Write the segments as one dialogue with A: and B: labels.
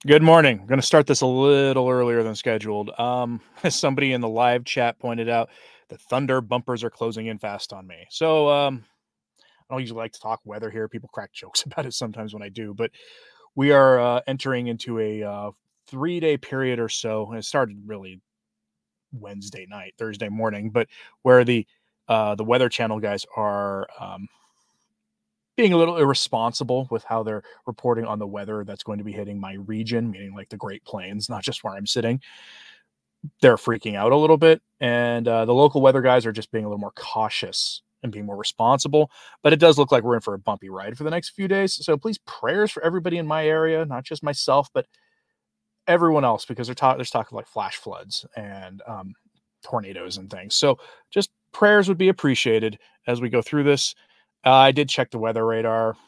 A: Good morning. I'm going to start this a little earlier than scheduled. Somebody in the live chat pointed out the Thunder bumpers are closing in fast on me. So I don't usually like to talk weather here. People crack jokes about it sometimes when I do, but we are entering into a 3-day period or so. And it started really Wednesday night, Thursday morning, but where the Weather Channel guys are being a little irresponsible with how they're reporting on the weather that's going to be hitting my region, meaning like the Great Plains, not just where I'm sitting. They're freaking out a little bit, and the local weather guys are just being a little more cautious and being more responsible. But it does look like we're in for a bumpy ride for the next few days. So please, prayers for everybody in my area, not just myself, but everyone else, because there's talk of like flash floods and tornadoes and things. So just prayers would be appreciated as we go through this. I did check the weather radar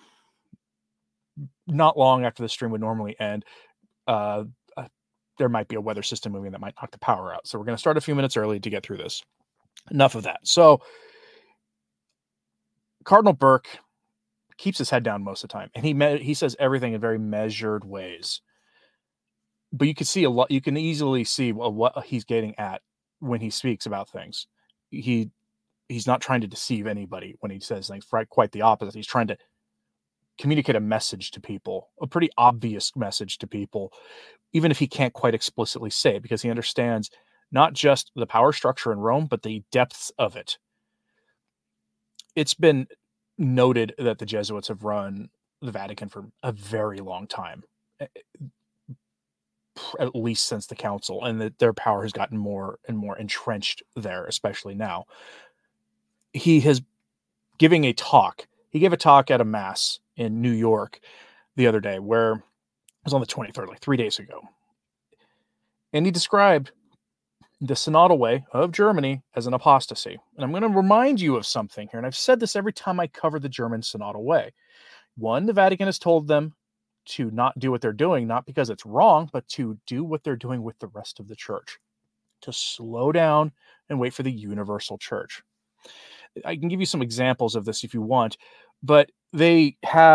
A: not long after the stream would normally end. There might be a weather system moving that might knock the power out. So we're going to start a few minutes early to get through this. Enough of that. So Cardinal Burke keeps his head down most of the time, and he says everything in very measured ways. But you can see a lot. You can easily see what he's getting at when he speaks about things. He's not trying to deceive anybody when he says things. Quite the opposite. He's trying to communicate a message to people, a pretty obvious message to people, even if he can't quite explicitly say it, because he understands not just the power structure in Rome, but the depths of it. It's been noted that the Jesuits have run the Vatican for a very long time, at least since the council, and that their power has gotten more and more entrenched there, especially now. He is giving a talk. He gave a talk at a mass in New York the other day, where it was on the 23rd, like 3 days ago. And he described the synodal way of Germany as an apostasy. And I'm going to remind you of something here. And I've said this every time I cover the German synodal way. One, the Vatican has told them to not do what they're doing, not because it's wrong, but to do what they're doing with the rest of the church, to slow down and wait for the universal church. I can give you some examples of this if you want, but the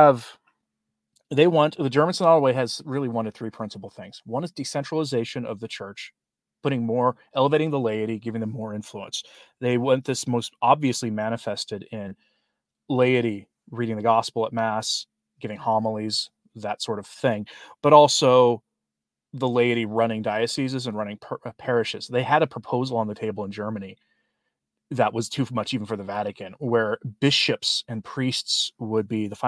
A: German synodal way has really wanted three principal things. One is decentralization of the church, elevating the laity, giving them more influence. They want this most obviously manifested in laity reading the gospel at mass, giving homilies, that sort of thing, but also the laity running dioceses and running parishes. They had a proposal on the table in Germany that was too much even for the Vatican, where bishops and priests would be the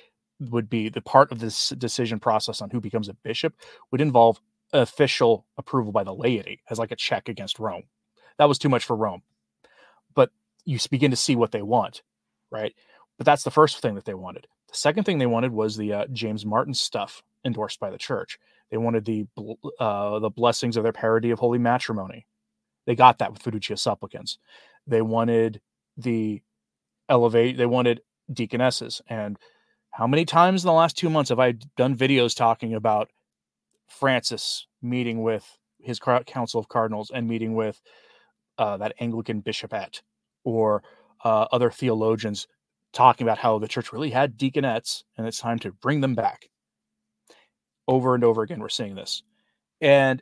A: part of this decision process on who becomes a bishop would involve official approval by the laity as like a check against Rome. That was too much for Rome. But you begin to see what they want, right? But that's the first thing that they wanted. The second thing they wanted was the James Martin stuff endorsed by the church. They wanted the blessings of their parody of holy matrimony. They got that with Fiducia Supplicans. They wanted they wanted deaconesses. And how many times in the last 2 months have I done videos talking about Francis meeting with his Council of Cardinals and meeting with that Anglican bishopette or other theologians talking about how the church really had deaconettes and it's time to bring them back. Over and over again, we're seeing this. And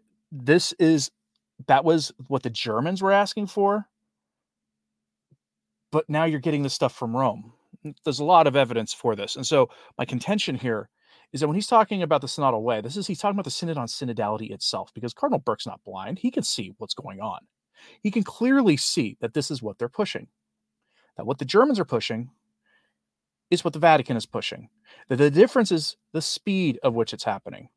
A: that was what the Germans were asking for. But now you're getting this stuff from Rome. There's a lot of evidence for this. And so my contention here is that when he's talking about the synodal way, he's talking about the synod on synodality itself, because Cardinal Burke's not blind. He can see what's going on. He can clearly see that this is what they're pushing, that what the Germans are pushing is what the Vatican is pushing, that the difference is the speed of which it's happening.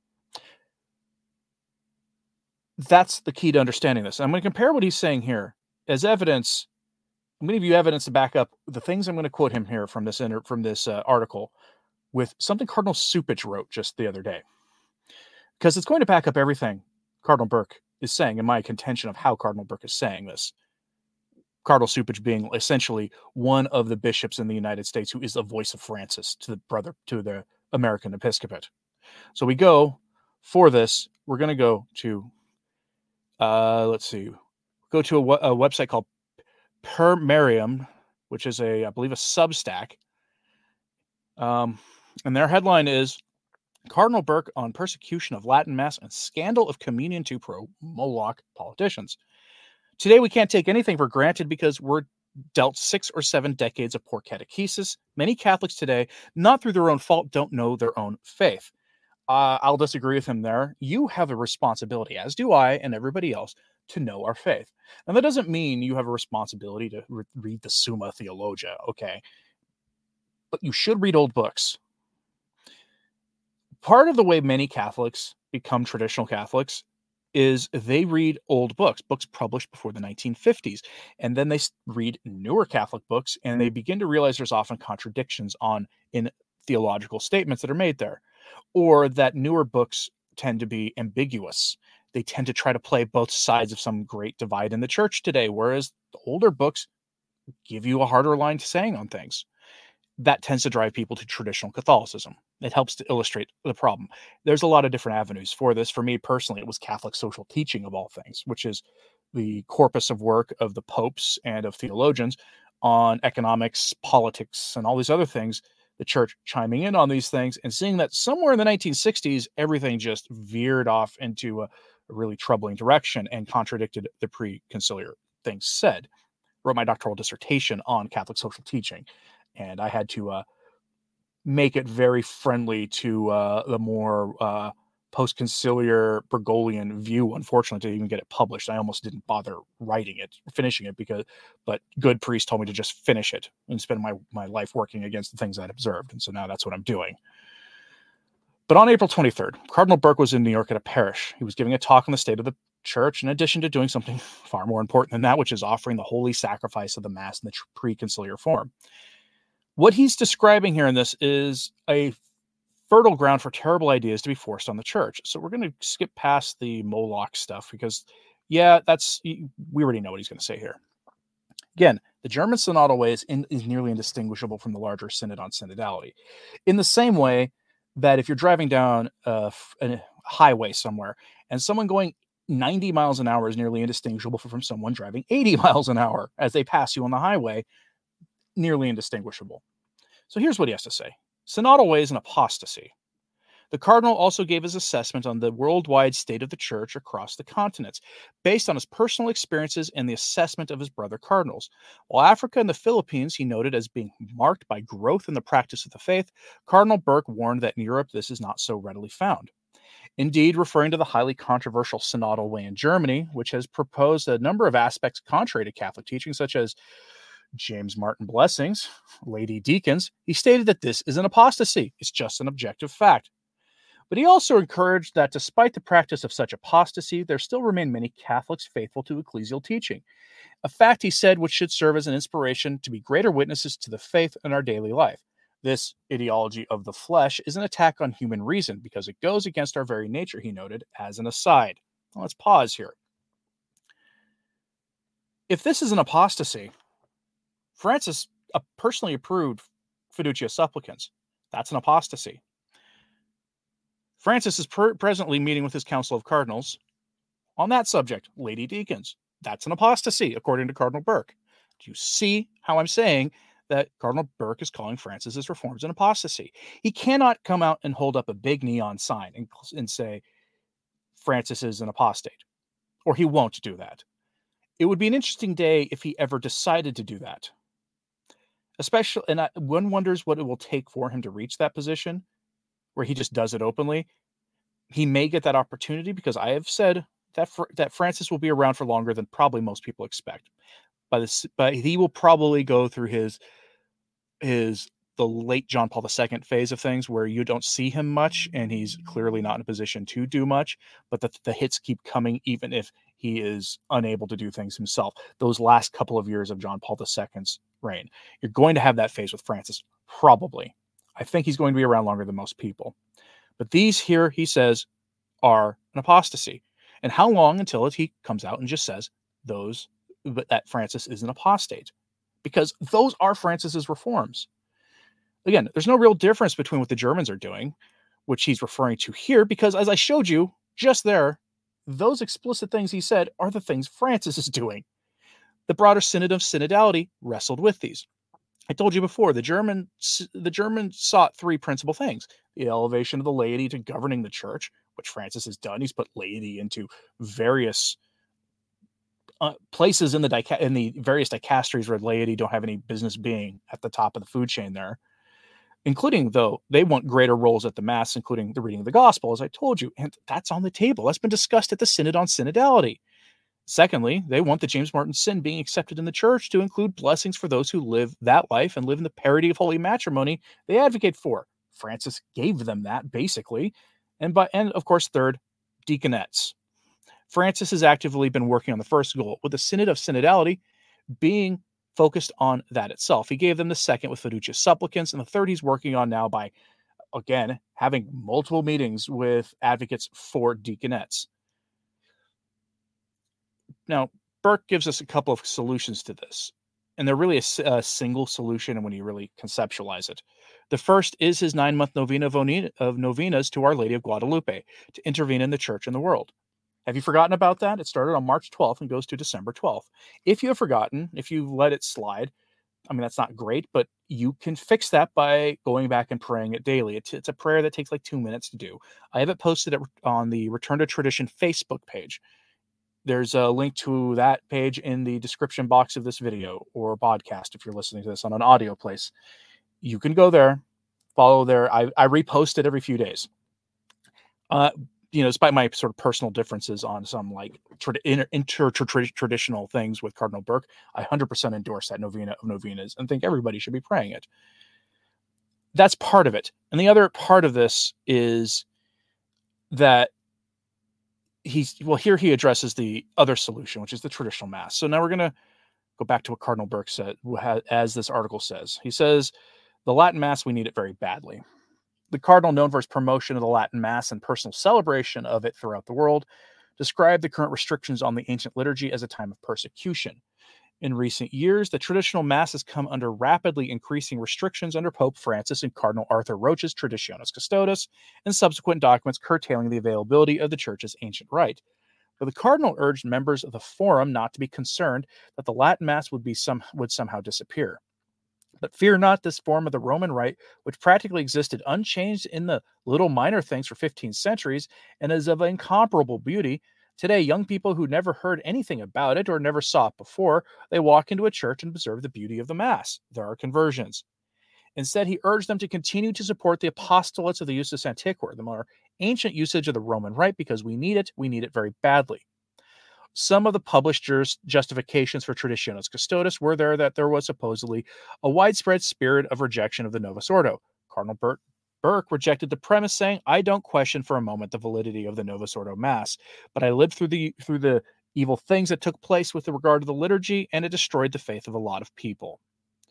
A: That's the key to understanding this. I'm going to compare what he's saying here as evidence. I'm going to give you evidence to back up the things I'm going to quote him here from this article with something Cardinal Cupich wrote just the other day, because it's going to back up everything Cardinal Burke is saying in my contention of how Cardinal Burke is saying this. Cardinal Cupich being essentially one of the bishops in the United States who is the voice of Francis to the American episcopate. So we go for this. We're going to go to, go to a website called Per Mariam, which is I believe a Substack. And their headline is Cardinal Burke on persecution of Latin Mass and scandal of communion to pro-Moloch politicians. Today, we can't take anything for granted because we're dealt 6 or 7 decades of poor catechesis. Many Catholics today, not through their own fault, don't know their own faith. I'll disagree with him there. You have a responsibility, as do I and everybody else, to know our faith. And that doesn't mean you have a responsibility to read the Summa Theologia, okay? But you should read old books. Part of the way many Catholics become traditional Catholics is they read old books published before the 1950s, and then they read newer Catholic books, and they begin to realize there's often contradictions in theological statements that are made there, or that newer books tend to be ambiguous. They tend to try to play both sides of some great divide in the church today, whereas the older books give you a harder line to saying on things. That tends to drive people to traditional Catholicism. It helps to illustrate the problem. There's a lot of different avenues for this. For me personally, it was Catholic social teaching of all things, which is the corpus of work of the popes and of theologians on economics, politics, and all these other things, the church chiming in on these things and seeing that somewhere in the 1960s, everything just veered off into a really troubling direction and contradicted the pre-conciliar things said. Wrote my doctoral dissertation on Catholic social teaching, and I had to make it very friendly to the more post-conciliar Bergoglian view, unfortunately, to even get it published. I almost didn't bother finishing it, but good priest told me to just finish it and spend my life working against the things I'd observed. And so now that's what I'm doing. But on April 23rd, Cardinal Burke was in New York at a parish. He was giving a talk on the state of the church, in addition to doing something far more important than that, which is offering the holy sacrifice of the Mass in the pre-conciliar form. What he's describing here in this is a fertile ground for terrible ideas to be forced on the church. So we're going to skip past the Moloch stuff because, we already know what he's going to say here. Again, the German synodal way is nearly indistinguishable from the larger synod on synodality. In the same way that if you're driving down a highway somewhere and someone going 90 miles an hour is nearly indistinguishable from someone driving 80 miles an hour as they pass you on the highway, nearly indistinguishable. So here's what he has to say. Synodal way is an apostasy. The cardinal also gave his assessment on the worldwide state of the church across the continents, based on his personal experiences and the assessment of his brother cardinals. While Africa and the Philippines he noted as being marked by growth in the practice of the faith, Cardinal Burke warned that in Europe this is not so readily found. Indeed, referring to the highly controversial synodal way in Germany, which has proposed a number of aspects contrary to Catholic teaching, such as James Martin blessings, lady deacons, he stated that this is an apostasy. It's just an objective fact. But he also encouraged that despite the practice of such apostasy, there still remain many Catholics faithful to ecclesial teaching. A fact, he said, which should serve as an inspiration to be greater witnesses to the faith in our daily life. This ideology of the flesh is an attack on human reason because it goes against our very nature, he noted, as an aside. Well, let's pause here. If this is an apostasy, Francis personally approved Fiducia Supplicans. That's an apostasy. Francis is presently meeting with his Council of Cardinals on that subject, lady deacons. That's an apostasy, according to Cardinal Burke. Do you see how I'm saying that Cardinal Burke is calling Francis's reforms an apostasy? He cannot come out and hold up a big neon sign and say Francis is an apostate, or he won't do that. It would be an interesting day if he ever decided to do that. Especially, and one wonders what it will take for him to reach that position where he just does it openly. He may get that opportunity because I have said that Francis will be around for longer than probably most people expect. But he will probably go through the late John Paul II phase of things where you don't see him much and he's clearly not in a position to do much, but the hits keep coming even if he is unable to do things himself. Those last couple of years of John Paul II's reign, you're going to have that phase with Francis, probably. I think he's going to be around longer than most people. But these here, he says, are an apostasy. And how long until he comes out and just says that Francis is an apostate? Because those are Francis's reforms. Again, there's no real difference between what the Germans are doing, which he's referring to here, because as I showed you just there, those explicit things he said are the things Francis is doing. The broader synod of synodality wrestled with these. I told you before, the Germans sought three principal things: the elevation of the laity to governing the church, which Francis has done. He's put laity into various places in the various dicasteries where laity don't have any business being at the top of the food chain there, including, though, they want greater roles at the Mass, including the reading of the Gospel, as I told you, and that's on the table. That's been discussed at the Synod on Synodality. Secondly, they want the James Martin sin being accepted in the church to include blessings for those who live that life and live in the purity of holy matrimony they advocate for. Francis gave them that, basically. And of course, third, deaconettes. Francis has actively been working on the first goal, with the Synod of Synodality being focused on that itself. He gave them the second with Fiducia Supplicans, and the third he's working on now by, again, having multiple meetings with advocates for deaconettes. Now, Burke gives us a couple of solutions to this, and they're really a single solution when you really conceptualize it. The first is his 9-month novena of novenas to Our Lady of Guadalupe to intervene in the church and the world. Have you forgotten about that? It started on March 12th and goes to December 12th. If you have forgotten, if you let it slide, I mean, that's not great, but you can fix that by going back and praying it daily. It's a prayer that takes like 2 minutes to do. I have it posted on the Return to Tradition Facebook page. There's a link to that page in the description box of this video or podcast if you're listening to this on an audio place. You can go there, follow there. I repost it every few days. Despite my sort of personal differences on some like traditional things with Cardinal Burke, I 100% endorse that novena of novenas and think everybody should be praying it. That's part of it. And the other part of this is that here he addresses the other solution, which is the traditional Mass. So now we're going to go back to what Cardinal Burke said, as this article says. He says, the Latin Mass, we need it very badly. The cardinal, known for his promotion of the Latin Mass and personal celebration of it throughout the world, described the current restrictions on the ancient liturgy as a time of persecution. In recent years, the traditional Mass has come under rapidly increasing restrictions under Pope Francis and Cardinal Arthur Roche's Traditionis Custodes and subsequent documents curtailing the availability of the Church's ancient rite. But the cardinal urged members of the Forum not to be concerned that the Latin Mass would somehow disappear. But fear not, this form of the Roman rite, which practically existed unchanged in the little minor things for 15 centuries and is of incomparable beauty. Today, young people who never heard anything about it or never saw it before, they walk into a church and observe the beauty of the Mass. There are conversions. Instead, he urged them to continue to support the apostolates of the Iustus Antiquor, the more ancient usage of the Roman rite, because we need it very badly. Some of the published justifications for Traditionis Custodes were that there was supposedly a widespread spirit of rejection of the Novus Ordo. Cardinal Burke rejected the premise, saying, I don't question for a moment the validity of the Novus Ordo Mass, but I lived through the evil things that took place with regard to the liturgy, and it destroyed the faith of a lot of people.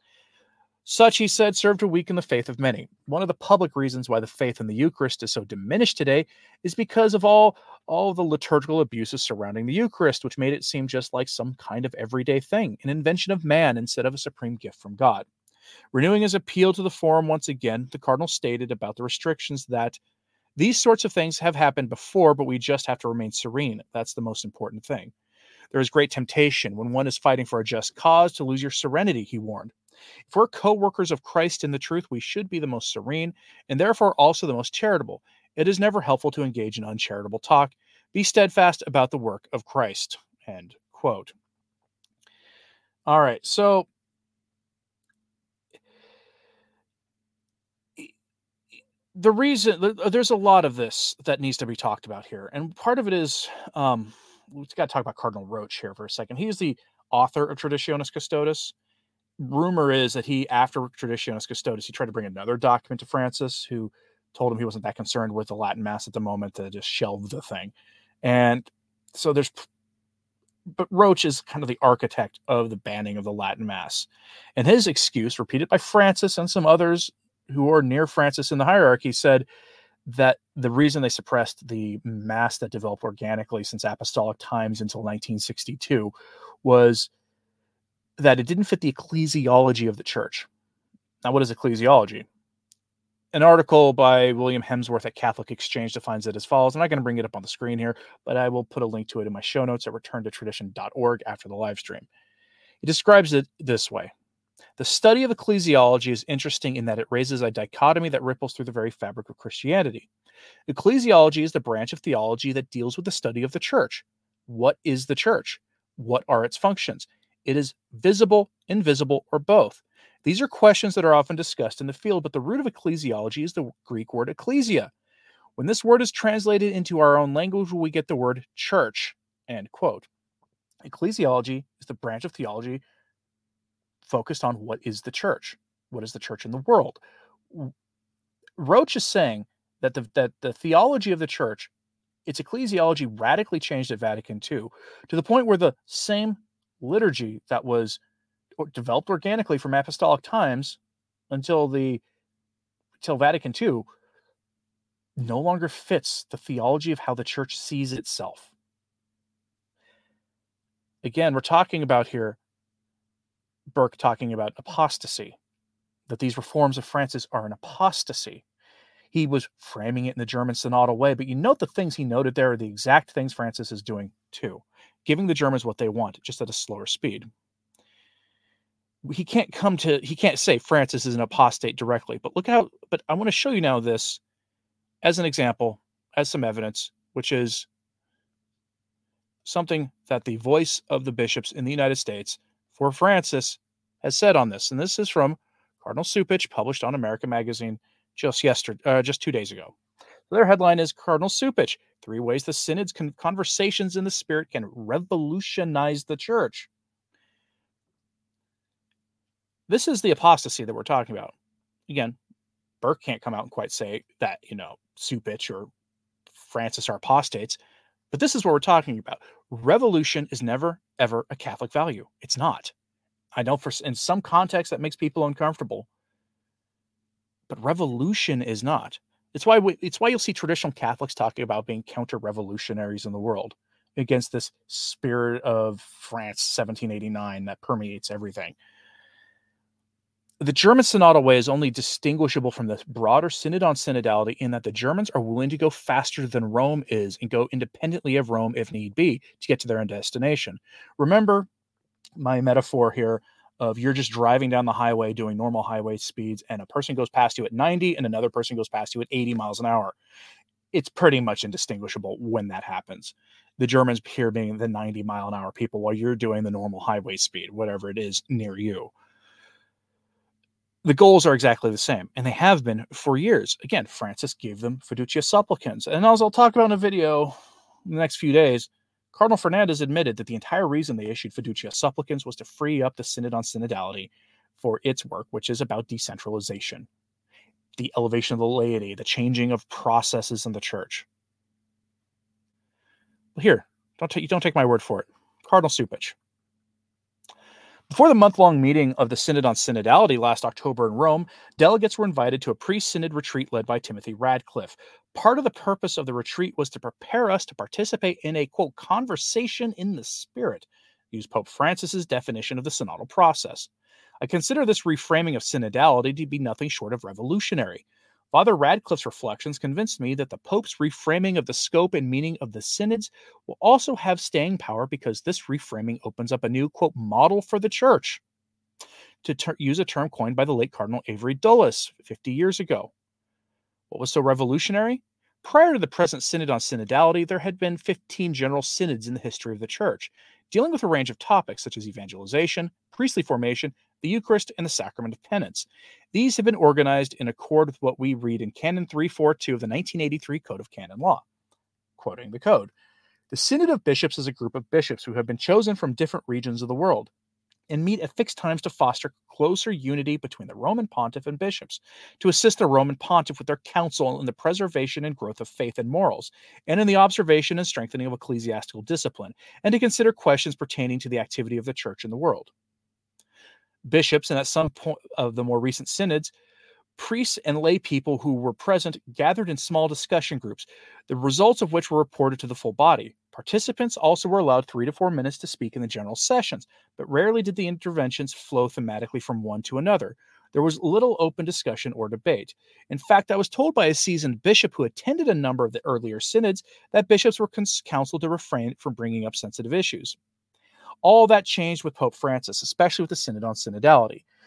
A: Such, he said, served to weaken the faith of many. One of the public reasons why the faith in the Eucharist is so diminished today is because of all the liturgical abuses surrounding the Eucharist, which made it seem just like some kind of everyday thing, an invention of man instead of a supreme gift from God. Renewing his appeal to the Forum once again, the Cardinal stated about the restrictions that these sorts of things have happened before, but we just have to remain serene. That's the most important thing. There is great temptation when one is fighting for a just cause to lose your serenity, he warned. If we're co-workers of Christ in the truth, we should be the most serene and therefore also the most charitable. It is never helpful to engage in uncharitable talk. Be steadfast about the work of Christ. End quote. All right, so the reason there's a lot of this that needs to be talked about here, and part of it is we've got to talk about Cardinal Roche here for a second. He's the author of Traditionis Custodes. Rumor is that after Traditionis Custodes, he tried to bring another document to Francis, who told him he wasn't that concerned with the Latin Mass at the moment, to just shelve the thing. And so but Roche is kind of the architect of the banning of the Latin Mass. And his excuse, repeated by Francis and some others who are near Francis in the hierarchy, said that the reason they suppressed the Mass that developed organically since apostolic times until 1962 was that it didn't fit the ecclesiology of the church. Now, what is ecclesiology? An article by William Hemsworth at Catholic Exchange defines it as follows. I'm not going to bring it up on the screen here, but I will put a link to it in my show notes at returntotradition.org after the live stream. It describes it this way. The study of ecclesiology is interesting in that it raises a dichotomy that ripples through the very fabric of Christianity. Ecclesiology is the branch of theology that deals with the study of the church. What is the church? What are its functions? It is visible, invisible, or both. These are questions that are often discussed in the field, but the root of ecclesiology is the Greek word ecclesia. When this word is translated into our own language, we get the word church, end quote. Ecclesiology is the branch of theology focused on what is the church? What is the church in the world? Roach is saying that the theology of the church, its ecclesiology, radically changed at Vatican II to the point where the same liturgy that was developed organically from apostolic times until Vatican II no longer fits the theology of how the church sees itself. Again, we're talking about here Burke talking about apostasy, that these reforms of Francis are an apostasy. He was framing it in the German synodal way, but you note the things he noted there are the exact things Francis is doing too, giving the Germans what they want, just at a slower speed. He can't say Francis is an apostate directly, but but I want to show you now this as an example, as some evidence, which is something that the voice of the bishops in the United States for Francis has said on this. And this is from Cardinal Cupich, published on America Magazine just 2 days ago. Their headline is Cardinal Cupich, 3 ways the synod's conversations in the spirit can revolutionize the church. This is the apostasy that we're talking about. Again, Burke can't come out and quite say that, Cupich or Francis are apostates, but this is what we're talking about. Revolution is never, ever a Catholic value. It's not. I know in some contexts that makes people uncomfortable, but revolution is not. It's why you'll see traditional Catholics talking about being counter-revolutionaries in the world against this spirit of France 1789 that permeates everything. The German synodal way is only distinguishable from the broader synod on synodality in that the Germans are willing to go faster than Rome is and go independently of Rome if need be to get to their end destination. Remember my metaphor here of you're just driving down the highway doing normal highway speeds and a person goes past you at 90 and another person goes past you at 80 miles an hour. It's pretty much indistinguishable when that happens. The Germans here being the 90 mile an hour people while you're doing the normal highway speed, whatever it is near you. The goals are exactly the same, and they have been for years. Again, Francis gave them Fiducia Supplicans. And as I'll talk about in a video in the next few days, Cardinal Fernandez admitted that the entire reason they issued Fiducia Supplicans was to free up the Synod on Synodality for its work, which is about decentralization, the elevation of the laity, the changing of processes in the church. Well, here, don't take my word for it. Cardinal Cupich. Before the month-long meeting of the Synod on Synodality last October in Rome, delegates were invited to a pre-synod retreat led by Timothy Radcliffe. Part of the purpose of the retreat was to prepare us to participate in a, quote, conversation in the spirit, use Pope Francis's definition of the synodal process. I consider this reframing of synodality to be nothing short of revolutionary. Father Radcliffe's reflections convinced me that the Pope's reframing of the scope and meaning of the synods will also have staying power because this reframing opens up a new, quote, model for the church, to use a term coined by the late Cardinal Avery Dulles 50 years ago. What was so revolutionary? Prior to the present Synod on Synodality, there had been 15 general synods in the history of the church, dealing with a range of topics such as evangelization, priestly formation, the Eucharist, and the sacrament of penance. These have been organized in accord with what we read in Canon 342 of the 1983 Code of Canon Law. Quoting the code, the Synod of Bishops is a group of bishops who have been chosen from different regions of the world and meet at fixed times to foster closer unity between the Roman pontiff and bishops, to assist the Roman pontiff with their counsel in the preservation and growth of faith and morals, and in the observation and strengthening of ecclesiastical discipline, and to consider questions pertaining to the activity of the church in the world. Bishops, and at some point of the more recent synods, priests and lay people who were present gathered in small discussion groups, the results of which were reported to the full body. Participants also were allowed 3 to 4 minutes to speak in the general sessions, but rarely did the interventions flow thematically from one to another. There was little open discussion or debate. In fact, I was told by a seasoned bishop who attended a number of the earlier synods that bishops were counseled to refrain from bringing up sensitive issues. All that changed with Pope Francis, especially with the Synod on Synodality.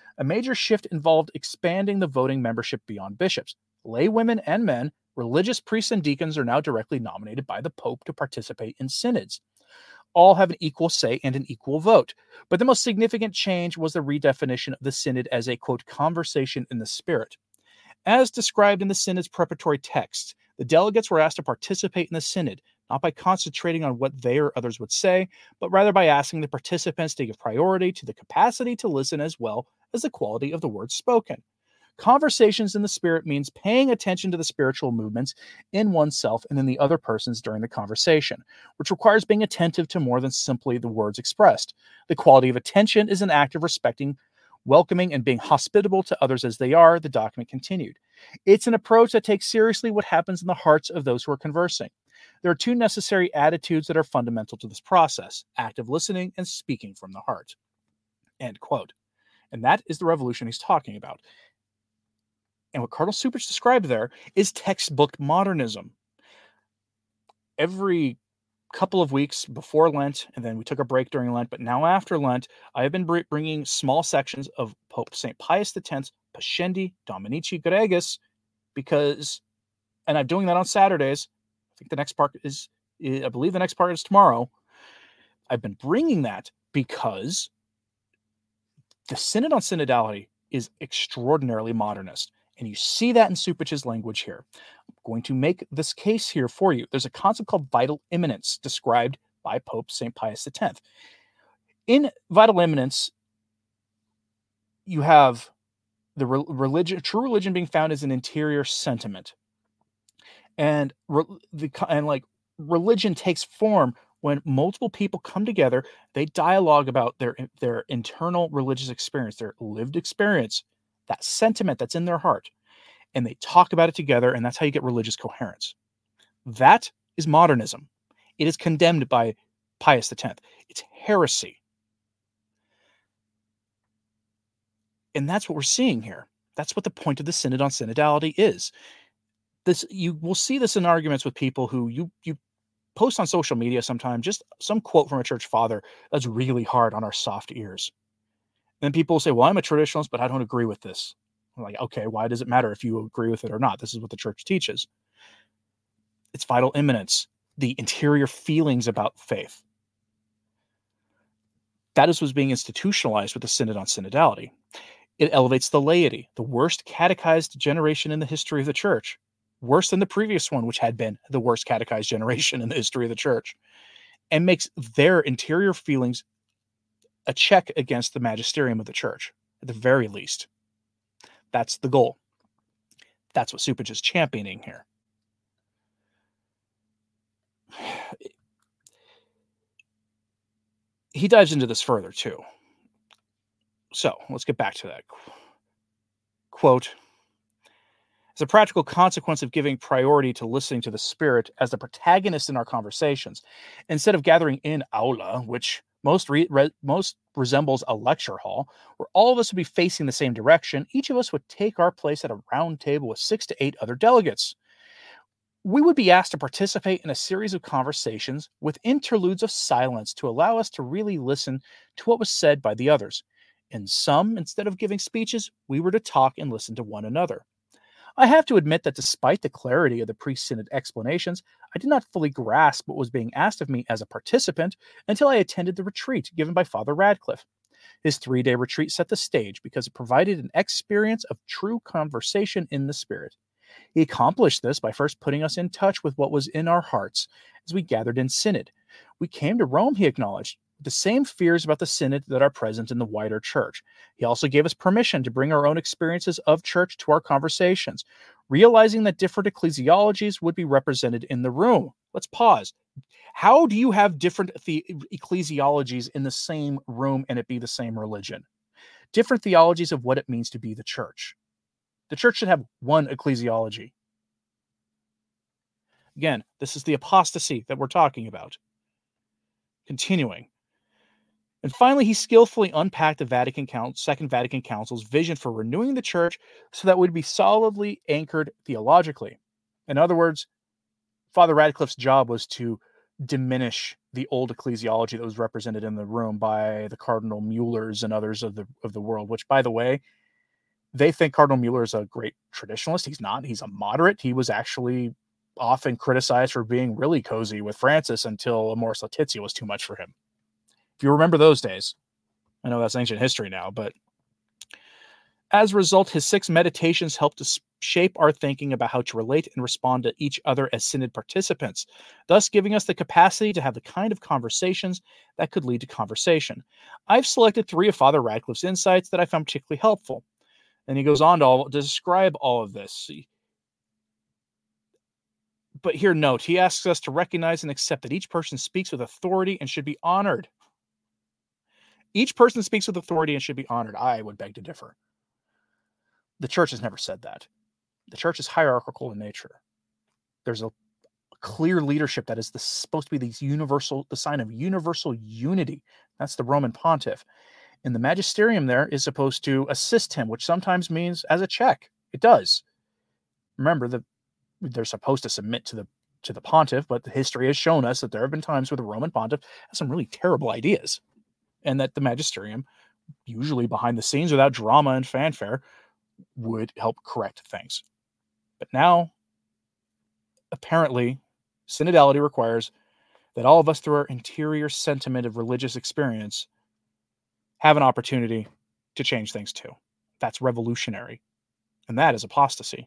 A: A major shift involved expanding the voting membership beyond bishops. Lay women and men, religious priests and deacons are now directly nominated by the Pope to participate in synods. All have an equal say and an equal vote. But the most significant change was the redefinition of the synod as a, quote, conversation in the spirit. As described in the synod's preparatory text, the delegates were asked to participate in the synod, not by concentrating on what they or others would say, but rather by asking the participants to give priority to the capacity to listen as well as the quality of the words spoken. Conversations in the spirit means paying attention to the spiritual movements in oneself and in the other persons during the conversation, which requires being attentive to more than simply the words expressed. The quality of attention is an act of respecting, welcoming, and being hospitable to others as they are, the document continued. It's an approach that takes seriously what happens in the hearts of those who are conversing. There are two necessary attitudes that are fundamental to this process: active listening and speaking from the heart. End quote. And that is the revolution he's talking about. And what Cardinal Cupich described there is textbook modernism. Every couple of weeks before Lent, and then we took a break during Lent, but now after Lent, I have been bringing small sections of Pope St. Pius X's Pascendi Dominici Gregis, because, and I'm doing that on Saturdays. I think the next part is, I believe the next part is tomorrow. I've been bringing that because the Synod on Synodality is extraordinarily modernist. And you see that in Cupich's language here. I'm going to make this case here for you. There's a concept called vital immanence described by Pope St. Pius X. In vital immanence, you have the religion, true religion being found as an interior sentiment. And religion takes form when multiple people come together, they dialogue about their internal religious experience, their lived experience, that sentiment that's in their heart, and they talk about it together, and that's how you get religious coherence. That is modernism. It is condemned by Pius X. It's heresy. And that's what we're seeing here. That's what the point of the Synod on Synodality is. This, you will see this in arguments with people who you post on social media sometimes, just some quote from a church father that's really hard on our soft ears. And then people will say, well, I'm a traditionalist, but I don't agree with this. I'm like, okay, why does it matter if you agree with it or not? This is what the church teaches. It's vital immanence, the interior feelings about faith. That is what's being institutionalized with the Synod on Synodality. It elevates the laity, the worst catechized generation in the history of the church, worse than the previous one, which had been the worst catechized generation in the history of the church, and makes their interior feelings a check against the magisterium of the church, at the very least. That's the goal. That's what Cupich is championing here. He dives into this further, too. So, let's get back to that. Quote, as a practical consequence of giving priority to listening to the Spirit as the protagonist in our conversations, instead of gathering in aula, which most resembles a lecture hall, where all of us would be facing the same direction, each of us would take our place at a round table with 6 to 8 other delegates. We would be asked to participate in a series of conversations with interludes of silence to allow us to really listen to what was said by the others. In some, instead of giving speeches, we were to talk and listen to one another. I have to admit that despite the clarity of the pre-synod explanations, I did not fully grasp what was being asked of me as a participant until I attended the retreat given by Father Radcliffe. His 3-day retreat set the stage because it provided an experience of true conversation in the Spirit. He accomplished this by first putting us in touch with what was in our hearts as we gathered in synod. We came to Rome, he acknowledged, with the same fears about the synod that are present in the wider church. He also gave us permission to bring our own experiences of church to our conversations, realizing that different ecclesiologies would be represented in the room. Let's pause. How do you have different ecclesiologies in the same room and it be the same religion? Different theologies of what it means to be the church. The church should have one ecclesiology. Again, this is the apostasy that we're talking about. Continuing. And finally, he skillfully unpacked the Second Vatican Council's vision for renewing the church so that it would be solidly anchored theologically. In other words, Father Radcliffe's job was to diminish the old ecclesiology that was represented in the room by the Cardinal Muellers and others of the world, which, by the way, they think Cardinal Mueller is a great traditionalist. He's not. He's a moderate. He was actually often criticized for being really cozy with Francis until Amoris Laetitia was too much for him. If you remember those days, I know that's ancient history now, but as a result, his 6 meditations help to shape our thinking about how to relate and respond to each other as synod participants, thus giving us the capacity to have the kind of conversations that could lead to conversation. I've selected 3 of Father Radcliffe's insights that I found particularly helpful. And he goes on to describe all of this. But here, note, he asks us to recognize and accept that each person speaks with authority and should be honored. Each person speaks with authority and should be honored. I would beg to differ. The church has never said that. The church is hierarchical in nature. There's a clear leadership that is supposed to be the sign of universal unity. That's the Roman pontiff. And the magisterium there is supposed to assist him, which sometimes means as a check. It does. Remember that they're supposed to submit to the pontiff, but the history has shown us that there have been times where the Roman pontiff has some really terrible ideas, and that the magisterium, usually behind the scenes without drama and fanfare, would help correct things. But now, apparently, synodality requires that all of us, through our interior sentiment of religious experience, have an opportunity to change things too. That's revolutionary. And that is apostasy.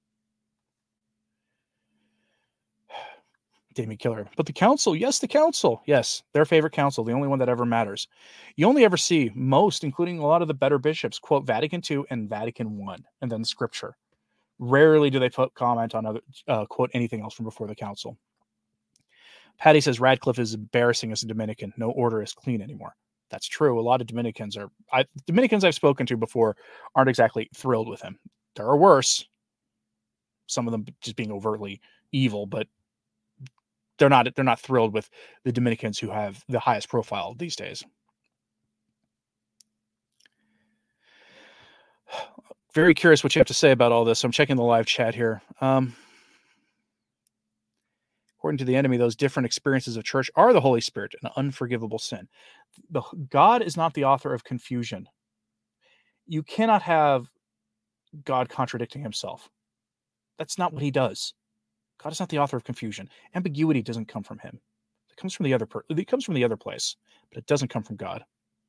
A: Damien Killer. But the council, yes, the council. Yes, their favorite council, the only one that ever matters. You only ever see most, including a lot of the better bishops, quote Vatican II and Vatican I, and then scripture. Rarely do they comment on quote anything else from before the council. Patty says Radcliffe is embarrassing as a Dominican. No order is clean anymore. That's true. A lot of Dominicans Dominicans I've spoken to before aren't exactly thrilled with him. There are worse. Some of them just being overtly evil, but they're not thrilled with the Dominicans who have the highest profile these days. Very curious what you have to say about all this. I'm checking the live chat here. According to the enemy, those different experiences of church are the Holy Spirit, an unforgivable sin. God is not the author of confusion. You cannot have God contradicting himself. That's not what he does. God is not the author of confusion. Ambiguity doesn't come from him. It comes from the other it comes from the other place, but it doesn't come from God.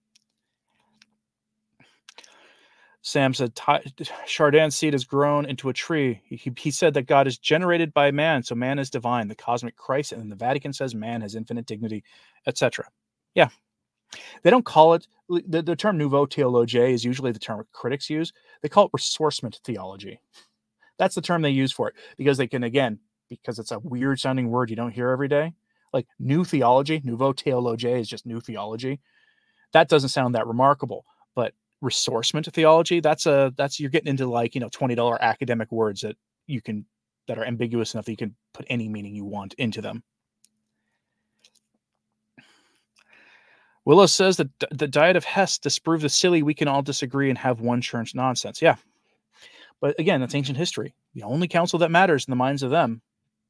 A: Sam said, Chardin's seed has grown into a tree. He said that God is generated by man, so man is divine, the cosmic Christ, and then the Vatican says man has infinite dignity, etc. Yeah. They don't call it, the term nouveau théologie is usually the term critics use. They call it ressourcement theology. That's the term they use for it, because they can, again, because it's a weird sounding word you don't hear every day. Like new theology, nouveau théologie is just new theology. That doesn't sound that remarkable, but ressourcement theology, that's you're getting into like, $20 academic words that are ambiguous enough that you can put any meaning you want into them. Willow says that the Diet of Hess disprove the silly we can all disagree and have one church nonsense. Yeah. But again, that's ancient history. The only council that matters in the minds of them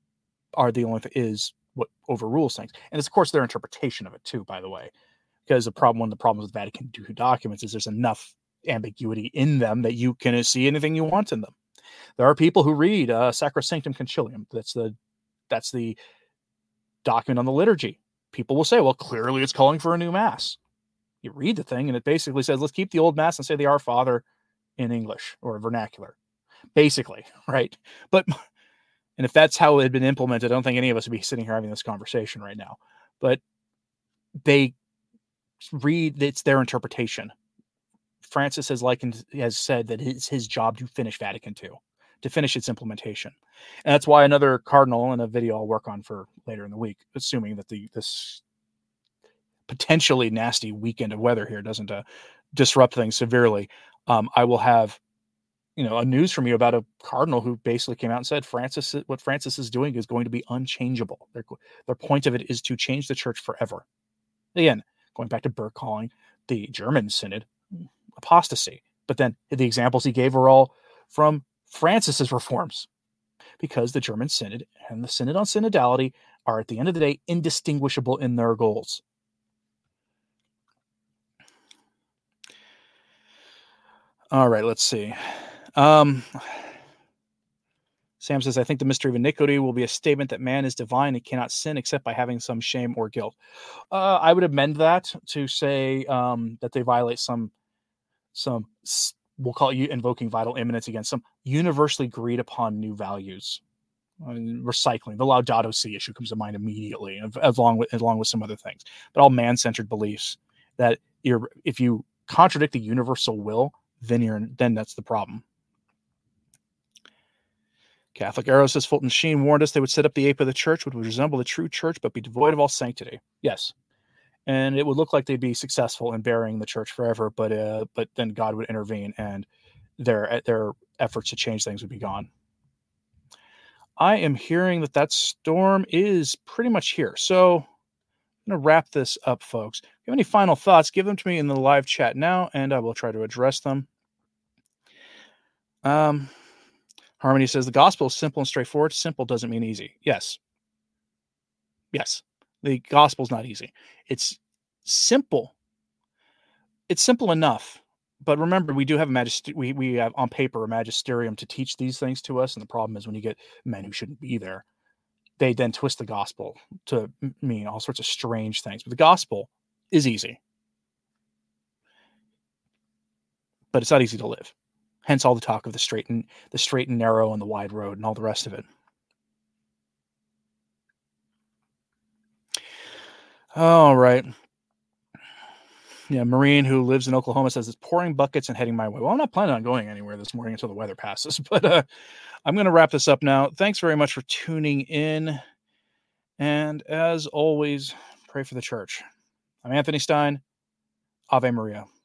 A: is what overrules things. And it's, of course, their interpretation of it too, by the way. Because one of the problems with Vatican II documents is there's enough ambiguity in them that you can see anything you want in them. There are people who read Sacrosanctum Concilium. That's the document on the liturgy. People will say, well, clearly it's calling for a new mass. You read the thing and it basically says, let's keep the old mass and say the Our Father in English or vernacular. Basically, right? And if that's how it had been implemented, I don't think any of us would be sitting here having this conversation right now. But they read, it's their interpretation. Francis has said that it's his job to finish Vatican II, to finish its implementation. And that's why another cardinal in a video I'll work on for later in the week, assuming that this potentially nasty weekend of weather here doesn't disrupt things severely, I will have a news from you about a cardinal who basically came out and said what Francis is doing is going to be unchangeable. Their point of it is to change the church forever. Again, going back to Burke calling the German synod apostasy. But then the examples he gave were all from Francis's reforms, because the German synod and the synod on synodality are, at the end of the day, indistinguishable in their goals. All right, let's see. Sam says, I think the mystery of iniquity will be a statement that man is divine and cannot sin except by having some shame or guilt. I would amend that to say that they violate some, we'll call it invoking vital imminence against some universally agreed upon new values. Recycling, the Laudato Si issue comes to mind immediately, along with some other things. But all man-centered beliefs that if you contradict the universal will, then that's the problem. Catholic Arrow says Fulton Sheen warned us they would set up the ape of the church, which would resemble the true church, but be devoid of all sanctity. Yes, and it would look like they'd be successful in burying the church forever, but then God would intervene, and their efforts to change things would be gone. I am hearing that storm is pretty much here. So I'm going to wrap this up, folks. If you have any final thoughts, give them to me in the live chat now, and I will try to address them. Harmony says the gospel is simple and straightforward. Simple doesn't mean easy. Yes. The gospel is not easy. It's simple. It's simple enough. But remember, we do have we have on paper a magisterium to teach these things to us. And the problem is when you get men who shouldn't be there, they then twist the gospel to mean all sorts of strange things. But the gospel is easy. But it's not easy to live. Hence all the talk of the straight and narrow and the wide road and all the rest of it. All right. Yeah, Marine, who lives in Oklahoma, says it's pouring buckets and heading my way. Well, I'm not planning on going anywhere this morning until the weather passes, but I'm going to wrap this up now. Thanks very much for tuning in. And as always, pray for the church. I'm Anthony Stein. Ave Maria.